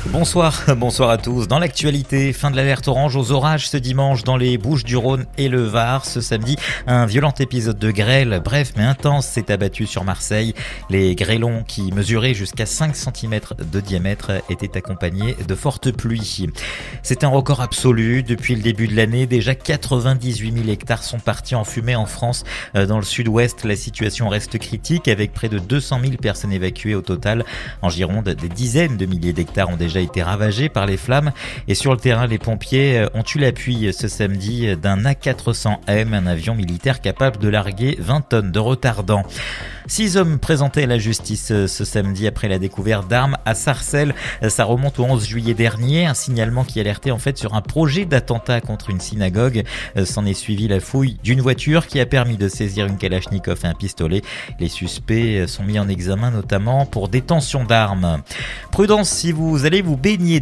Bonsoir à tous. Dans l'actualité, fin de l'alerte orange aux orages ce dimanche dans les Bouches-du-Rhône et le Var. Ce samedi, un violent épisode de grêle, bref mais intense, s'est abattu sur Marseille. Les grêlons qui mesuraient jusqu'à 5 cm de diamètre étaient accompagnés de fortes pluies. C'est un record absolu. Depuis le début de l'année, déjà 98 000 hectares sont partis en fumée en France. Dans le sud-ouest, la situation reste critique avec près de 200 000 personnes évacuées au total. En Gironde, des dizaines de milliers d'hectares ont déjà été ravagés par les flammes et sur le terrain, les pompiers ont eu l'appui ce samedi d'un A400M, un avion militaire capable de larguer 20 tonnes de retardant. 6 hommes présentés à la justice ce samedi après la découverte d'armes à Sarcelles. Ça remonte au 11 juillet dernier, un signalement qui alertait en fait sur un projet d'attentat contre une synagogue. S'en est suivi la fouille d'une voiture qui a permis de saisir une Kalachnikov et un pistolet. Les suspects sont mis en examen notamment pour détention d'armes. Prudence si vous allez vous baigner.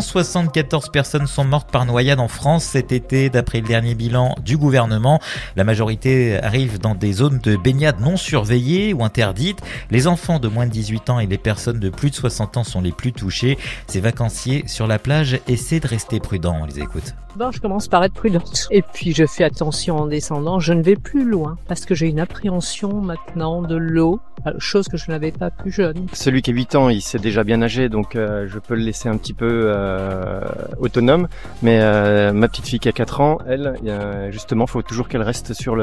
274 personnes sont mortes par noyade en France cet été d'après le dernier bilan du gouvernement. La majorité arrive dans des zones de baignade non surveillées ou interdites. Les enfants de moins de 18 ans et les personnes de plus de 60 ans sont les plus touchés. Ces vacanciers sur la plage essaient de rester prudents. On les écoute. Je commence par être prudente. Et puis je fais attention en descendant. Je ne vais plus loin parce que j'ai une appréhension maintenant de l'eau, chose que je n'avais pas plus jeune. Celui qui a 8 ans, il sait déjà bien nager, donc je peux le laisser un petit peu autonome. Mais ma petite fille qui a 4 ans, elle, justement, faut toujours qu'elle reste sur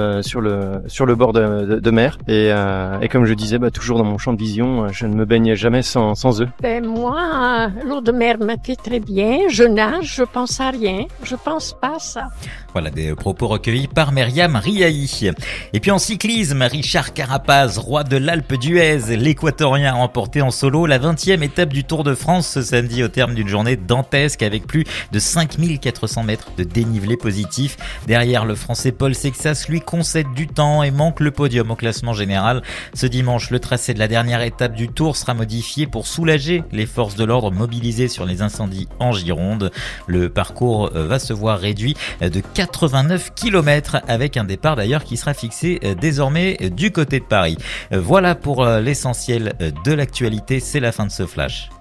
le bord de mer. Et comme je disais, toujours dans mon champ de vision, je ne me baigne jamais sans eux. Moi, l'eau de mer me fait très bien. Je nage, je pense à rien. Je pense pas à ça. Voilà des propos recueillis par Myriam Riahi. Et puis en cyclisme, Richard Carapaz, roi de l'Alpe d'Huez, l'Équatorien a remporté en solo la 20e étape du Tour de France ce samedi au terme d'une journée dantesque avec plus de 5400 mètres de dénivelé positif. Derrière, le Français Paul Sexas lui concède du temps et manque le podium au classement général. Ce dimanche, le tracé de la dernière étape du Tour sera modifié pour soulager les forces de l'ordre mobilisées sur les incendies en Gironde. Le parcours va se voir réduit de 89 km avec un départ d'ailleurs qui sera fixé désormais du côté de Paris. Voilà pour l'essentiel de l'actualité, c'est la fin de ce flash.